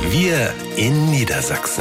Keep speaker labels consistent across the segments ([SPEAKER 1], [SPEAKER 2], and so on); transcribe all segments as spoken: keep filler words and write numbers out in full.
[SPEAKER 1] Wir in Niedersachsen.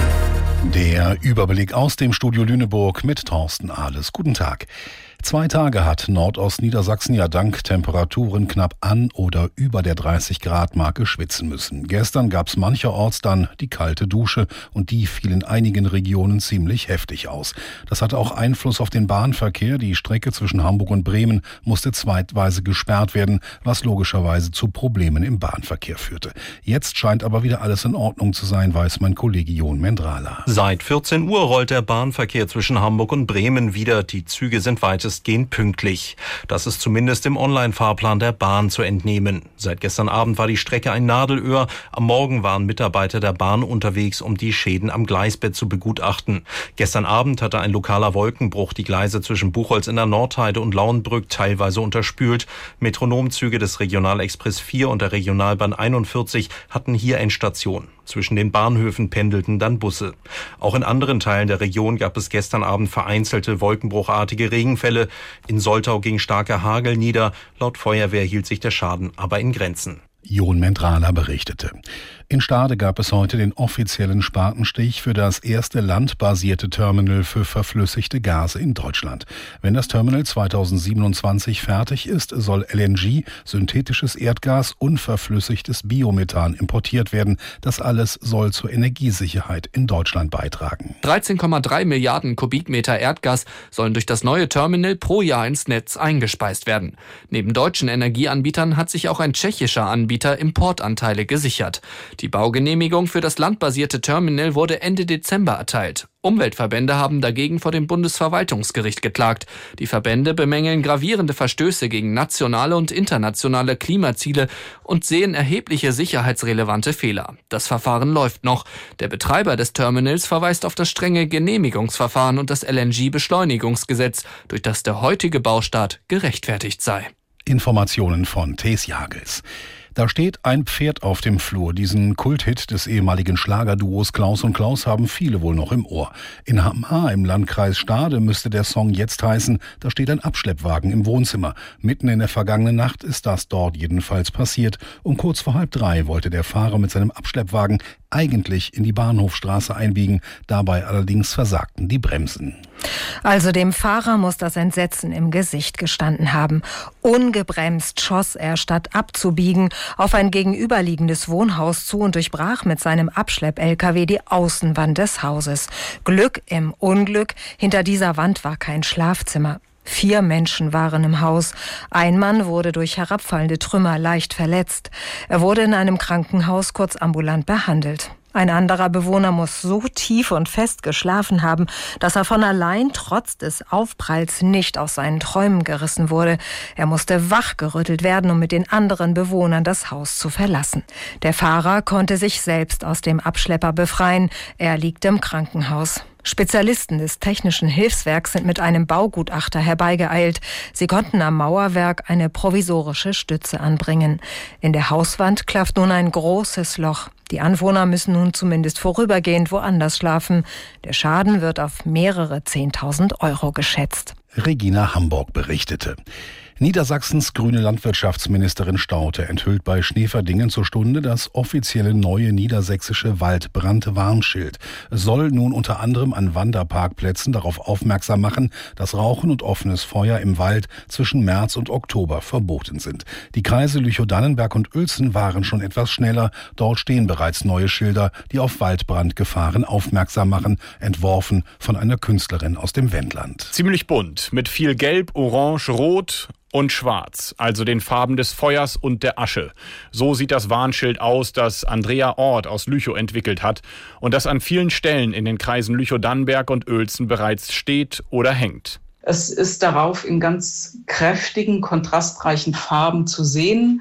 [SPEAKER 2] Der Überblick aus dem Studio Lüneburg mit Thorsten Ahles. Guten Tag. Zwei Tage hat Nordostniedersachsen ja dank Temperaturen knapp an oder über der dreißig Grad Marke schwitzen müssen. Gestern gab's mancherorts dann die kalte Dusche und die fiel in einigen Regionen ziemlich heftig aus. Das hatte auch Einfluss auf den Bahnverkehr. Die Strecke zwischen Hamburg und Bremen musste zeitweise gesperrt werden, was logischerweise zu Problemen im Bahnverkehr führte. Jetzt scheint aber wieder alles in Ordnung zu sein, weiß mein Kollege Jon Mendrala.
[SPEAKER 3] Seit vierzehn Uhr rollt der Bahnverkehr zwischen Hamburg und Bremen wieder. Die Züge sind weitestgehend pünktlich. Das ist zumindest im Online-Fahrplan der Bahn zu entnehmen. Seit gestern Abend war die Strecke ein Nadelöhr. Am Morgen waren Mitarbeiter der Bahn unterwegs, um die Schäden am Gleisbett zu begutachten. Gestern Abend hatte ein lokaler Wolkenbruch die Gleise zwischen Buchholz in der Nordheide und Lauenbrück teilweise unterspült. Metronomzüge des Regionalexpress vier und der Regionalbahn einundvierzig hatten hier Endstation. Zwischen den Bahnhöfen pendelten dann Busse. Auch in anderen Teilen der Region gab es gestern Abend vereinzelte wolkenbruchartige Regenfälle. In Soltau ging starker Hagel nieder. Laut Feuerwehr hielt sich der Schaden aber in Grenzen.
[SPEAKER 2] Jon Mendrala berichtete. In Stade gab es heute den offiziellen Spatenstich für das erste landbasierte Terminal für verflüssigte Gase in Deutschland. Wenn das Terminal zweitausendsiebenundzwanzig fertig ist, soll L N G, synthetisches Erdgas, unverflüssigtes Biomethan importiert werden. Das alles soll zur Energiesicherheit in Deutschland beitragen.
[SPEAKER 4] dreizehn Komma drei Milliarden Kubikmeter Erdgas sollen durch das neue Terminal pro Jahr ins Netz eingespeist werden. Neben deutschen Energieanbietern hat sich auch ein tschechischer Anbieter Importanteile gesichert. Die Baugenehmigung für das landbasierte Terminal wurde Ende Dezember erteilt. Umweltverbände haben dagegen vor dem Bundesverwaltungsgericht geklagt. Die Verbände bemängeln gravierende Verstöße gegen nationale und internationale Klimaziele und sehen erhebliche sicherheitsrelevante Fehler. Das Verfahren läuft noch. Der Betreiber des Terminals verweist auf das strenge Genehmigungsverfahren und das L N G-Beschleunigungsgesetz, durch das der heutige Baustart gerechtfertigt sei.
[SPEAKER 2] Informationen von Thees Jagels. Da steht ein Pferd auf dem Flur. Diesen Kulthit des ehemaligen Schlagerduos Klaus und Klaus haben viele wohl noch im Ohr. In Hamar im Landkreis Stade müsste der Song jetzt heißen, da steht ein Abschleppwagen im Wohnzimmer. Mitten in der vergangenen Nacht ist das dort jedenfalls passiert. Um kurz vor halb drei wollte der Fahrer mit seinem Abschleppwagen eigentlich in die Bahnhofstraße einbiegen. Dabei allerdings versagten die Bremsen.
[SPEAKER 5] Also dem Fahrer muss das Entsetzen im Gesicht gestanden haben. Ungebremst schoss er, statt abzubiegen, auf ein gegenüberliegendes Wohnhaus zu und durchbrach mit seinem Abschlepp-L K W die Außenwand des Hauses. Glück im Unglück, hinter dieser Wand war kein Schlafzimmer. Vier Menschen waren im Haus. Ein Mann wurde durch herabfallende Trümmer leicht verletzt. Er wurde in einem Krankenhaus kurz ambulant behandelt. Ein anderer Bewohner muss so tief und fest geschlafen haben, dass er von allein trotz des Aufpralls nicht aus seinen Träumen gerissen wurde. Er musste wachgerüttelt werden, um mit den anderen Bewohnern das Haus zu verlassen. Der Fahrer konnte sich selbst aus dem Abschlepper befreien. Er liegt im Krankenhaus. Spezialisten des Technischen Hilfswerks sind mit einem Baugutachter herbeigeeilt. Sie konnten am Mauerwerk eine provisorische Stütze anbringen. In der Hauswand klafft nun ein großes Loch. Die Anwohner müssen nun zumindest vorübergehend woanders schlafen. Der Schaden wird auf mehrere Zehntausend Euro geschätzt.
[SPEAKER 2] Regina Hamburg berichtete. Niedersachsens grüne Landwirtschaftsministerin Staudte enthüllt bei Schneeverdingen zur Stunde das offizielle neue niedersächsische Waldbrandwarnschild. Es soll nun unter anderem an Wanderparkplätzen darauf aufmerksam machen, dass Rauchen und offenes Feuer im Wald zwischen März und Oktober verboten sind. Die Kreise Lüchow-Dannenberg und Uelzen waren schon etwas schneller. Dort stehen bereits neue Schilder, die auf Waldbrandgefahren aufmerksam machen, entworfen von einer Künstlerin aus dem Wendland.
[SPEAKER 6] Ziemlich bunt, mit viel Gelb, Orange, Rot und Schwarz, also den Farben des Feuers und der Asche. So sieht das Warnschild aus, das Andrea Ort aus Lüchow entwickelt hat und das an vielen Stellen in den Kreisen Lüchow-Dannenberg und Uelzen bereits steht oder hängt.
[SPEAKER 7] Es ist darauf in ganz kräftigen, kontrastreichen Farben zu sehen.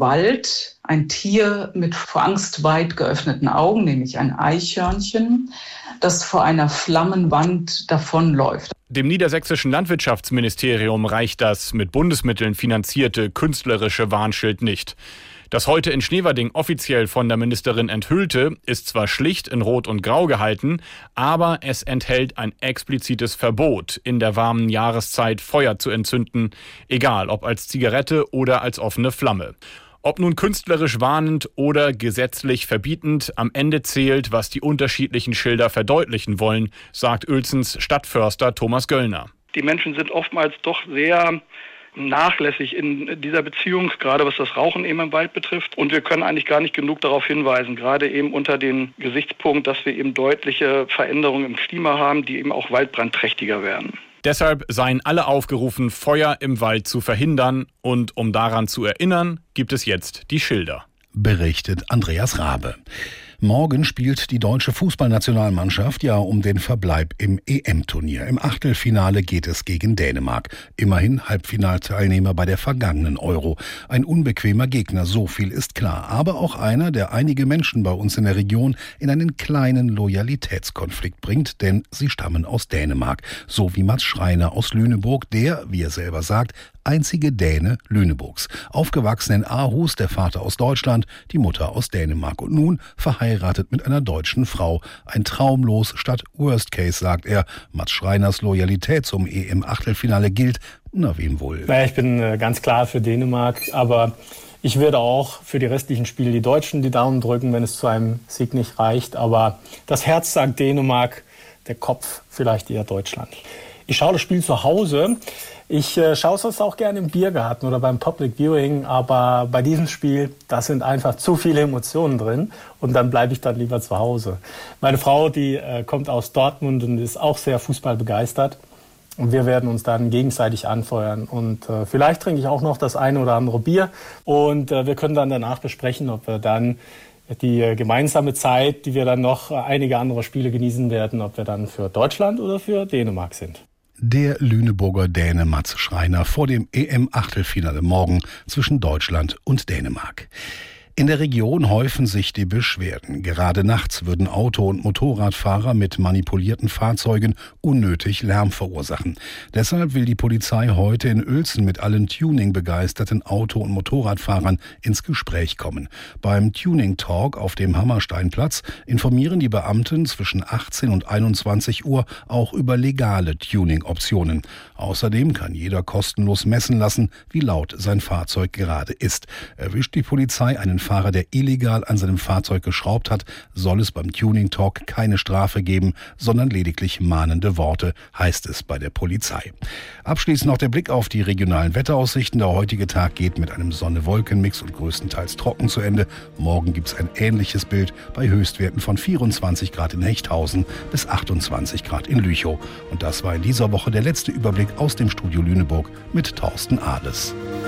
[SPEAKER 7] Wald, ein Tier mit vor Angst weit geöffneten Augen, nämlich ein Eichhörnchen, das vor einer Flammenwand davonläuft.
[SPEAKER 6] Dem niedersächsischen Landwirtschaftsministerium reicht das mit Bundesmitteln finanzierte künstlerische Warnschild nicht. Das heute in Schneverding offiziell von der Ministerin enthüllte, ist zwar schlicht in Rot und Grau gehalten, aber es enthält ein explizites Verbot, in der warmen Jahreszeit Feuer zu entzünden, egal ob als Zigarette oder als offene Flamme. Ob nun künstlerisch warnend oder gesetzlich verbietend, am Ende zählt, was die unterschiedlichen Schilder verdeutlichen wollen, sagt Uelzens Stadtförster Thomas Göllner.
[SPEAKER 8] Die Menschen sind oftmals doch sehr nachlässig in dieser Beziehung, gerade was das Rauchen eben im Wald betrifft. Und wir können eigentlich gar nicht genug darauf hinweisen, gerade eben unter dem Gesichtspunkt, dass wir eben deutliche Veränderungen im Klima haben, die eben auch waldbrandträchtiger werden.
[SPEAKER 6] Deshalb seien alle aufgerufen, Feuer im Wald zu verhindern. Und um daran zu erinnern, gibt es jetzt die Schilder.
[SPEAKER 2] Berichtet Andreas Rabe. Morgen spielt die deutsche Fußballnationalmannschaft ja um den Verbleib im E M-Turnier. Im Achtelfinale geht es gegen Dänemark. Immerhin Halbfinalteilnehmer bei der vergangenen Euro. Ein unbequemer Gegner, so viel ist klar. Aber auch einer, der einige Menschen bei uns in der Region in einen kleinen Loyalitätskonflikt bringt, denn sie stammen aus Dänemark. So wie Mats Schreiner aus Lüneburg, der, wie er selber sagt, einzige Däne Lüneburgs. Aufgewachsen in Aarhus, der Vater aus Deutschland, die Mutter aus Dänemark und nun verheiratet mit einer deutschen Frau. Ein Traumlos statt Worst Case, sagt er. Mats Schreiners Loyalität zum E M-Achtelfinale gilt, na wem wohl?
[SPEAKER 9] Naja, ich bin äh, ganz klar für Dänemark, aber ich würde auch für die restlichen Spiele die Deutschen die Daumen drücken, wenn es zu einem Sieg nicht reicht. Aber das Herz sagt Dänemark, der Kopf vielleicht eher Deutschland. Ich schaue das Spiel zu Hause. Ich äh, schaue es auch gerne im Biergarten oder beim Public Viewing, aber bei diesem Spiel, da sind einfach zu viele Emotionen drin und dann bleibe ich dann lieber zu Hause. Meine Frau, die äh, kommt aus Dortmund und ist auch sehr fußballbegeistert und wir werden uns dann gegenseitig anfeuern und äh, vielleicht trinke ich auch noch das eine oder andere Bier und äh, wir können dann danach besprechen, ob wir dann die äh, gemeinsame Zeit, die wir dann noch äh, einige andere Spiele genießen werden, ob wir dann für Deutschland oder für Dänemark sind.
[SPEAKER 2] Der Lüneburger Däne Mats Schreiner vor dem E M-Achtelfinale morgen zwischen Deutschland und Dänemark. In der Region häufen sich die Beschwerden. Gerade nachts würden Auto- und Motorradfahrer mit manipulierten Fahrzeugen unnötig Lärm verursachen. Deshalb will die Polizei heute in Uelzen mit allen Tuning-begeisterten Auto- und Motorradfahrern ins Gespräch kommen. Beim Tuning Talk auf dem Hammersteinplatz informieren die Beamten zwischen achtzehn und einundzwanzig Uhr auch über legale Tuning-Optionen. Außerdem kann jeder kostenlos messen lassen, wie laut sein Fahrzeug gerade ist. Erwischt die Polizei einen Fahrer, der illegal an seinem Fahrzeug geschraubt hat, soll es beim Tuning Talk keine Strafe geben, sondern lediglich mahnende Worte, heißt es bei der Polizei. Abschließend noch der Blick auf die regionalen Wetteraussichten. Der heutige Tag geht mit einem Sonne-Wolken-Mix und größtenteils trocken zu Ende. Morgen gibt es ein ähnliches Bild bei Höchstwerten von vierundzwanzig Grad in Hechthausen bis achtundzwanzig Grad in Lüchow. Und das war in dieser Woche der letzte Überblick aus dem Studio Lüneburg mit Thorsten Ahles.